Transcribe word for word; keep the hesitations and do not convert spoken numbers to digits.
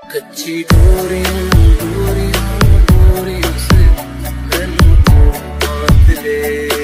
कच्ची डोरियां डोरियां डोरियों से मैनू तू बांध ले।